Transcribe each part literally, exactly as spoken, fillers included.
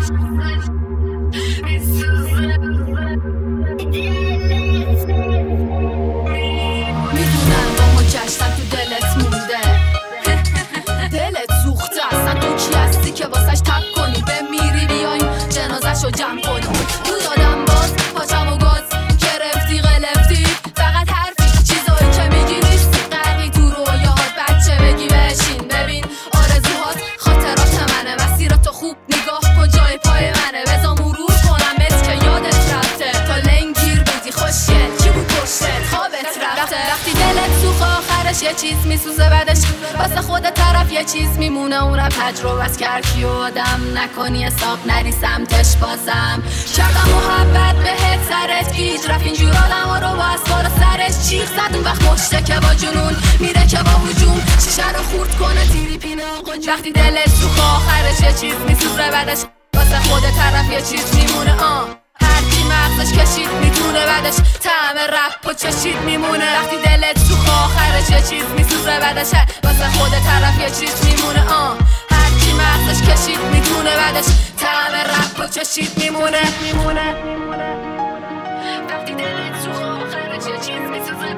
میدونم با ما گشتن تو دلت مونده، دلت سوخته اصلا تو کی هستی که واسش تک کنی بمیری بیایم جنازه‌شو جمع کنیم. تو دادم باز پاچم و گاز گرفتی قلفتی فقط حرفی چیزایی که میگی نیستی غرقی تو رویاهات بچه بگی بشین ببین آرزوهات خاطرات منه مسیراتو خوب نگاه کن جای پای منه بذار مرور کنم بس که یادت رفته تا لنگیر بودی خوشگل کی بود پشتت خوابت رفته وقتی دلت سوخ آخرش یه چیز میسوزه بعدش واسه خود طرف یه چیز میمونه اونم تجربه‌است که هرکی آدم نکنی حساب نری سمتش بازم کردم محبت بهت سرت گیج رفت اینجور آدم ها رو با اسوار سرش چیخ زد اون وقت مشته که با جنون میره که با هجوم شیشه رو خورد کنه تیری پینه آقا وقتی دلت سوخ آخرش یه چیز میسوزه بعدش واسه خود طرف یه چیز میمونه آه هرکی مغزش کشید میتونه بعدش طعم رپ و چشید میمونه وقتی دلت سوخ آخرش یه چیز میسوزه بعدش واسه خود طرف یه چیز میمونه آه هرکی مغزش کشید میتونه بعدش طعم رپ و چشید میمونه میمونه وقتی دلت سوخ آخرش یه چیز میسوزه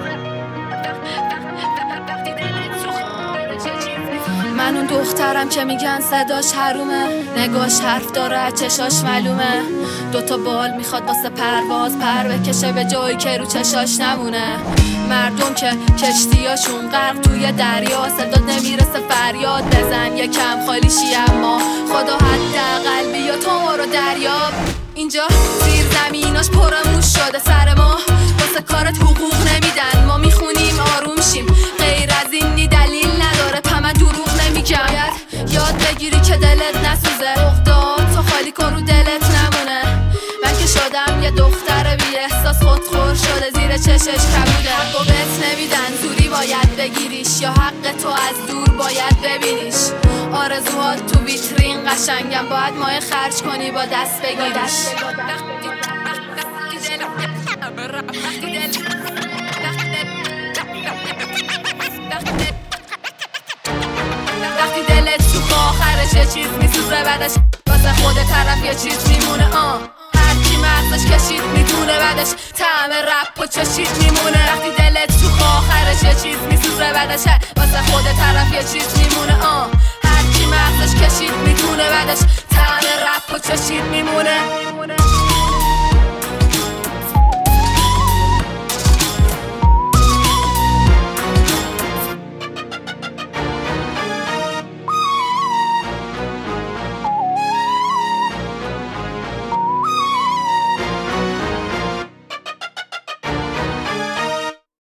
من اون دخترم که میگن صداش حرومه نگاش حرف داره چشاش معلومه دوتا بال میخواد واسه پرواز پر بکشه به جایی که رو چشاش نمونه مردم که کشتیاشون غرق توی دریا صدا نمیرسه فریاد بزن یکم خالیشی اما خدا حداقل بیا تو ما رو دریاب اینجا زیر زمیناش پرموش شده سر ما واسه کارت حقوق نمیدن ما میخونیم آروم شیم غیر از اینی دلیل نداره پا من دروغ نمیگم یاد بگیری که دلت نسوزه اقدام تو خالی کن رو دلت نمونه من که شدم یه دختر بی احساس خودخور شده زیر چشش کبوده حقو بهت نمیدن زوری باید بگیریش یا حق تو از دور باید ببینیش آرزوهات تو ویترین قشنگم باید مایه خرج کنی با دست بگیریش وقتی دلت سوخ آخرش یه چیز میسوزه بعدش واسه خود طرف یه چیز میمونه آه هرکی مغزش کشید میتونه بعدش طعم رپ و چشید میمونه وقتی دلت سوخ آخرش یه چیز میسوزه بعدش واسه خود طرف یه چیز میمونه آه هرکی مغزش کشید میتونه بعدش طعم رپ و چشید میمونه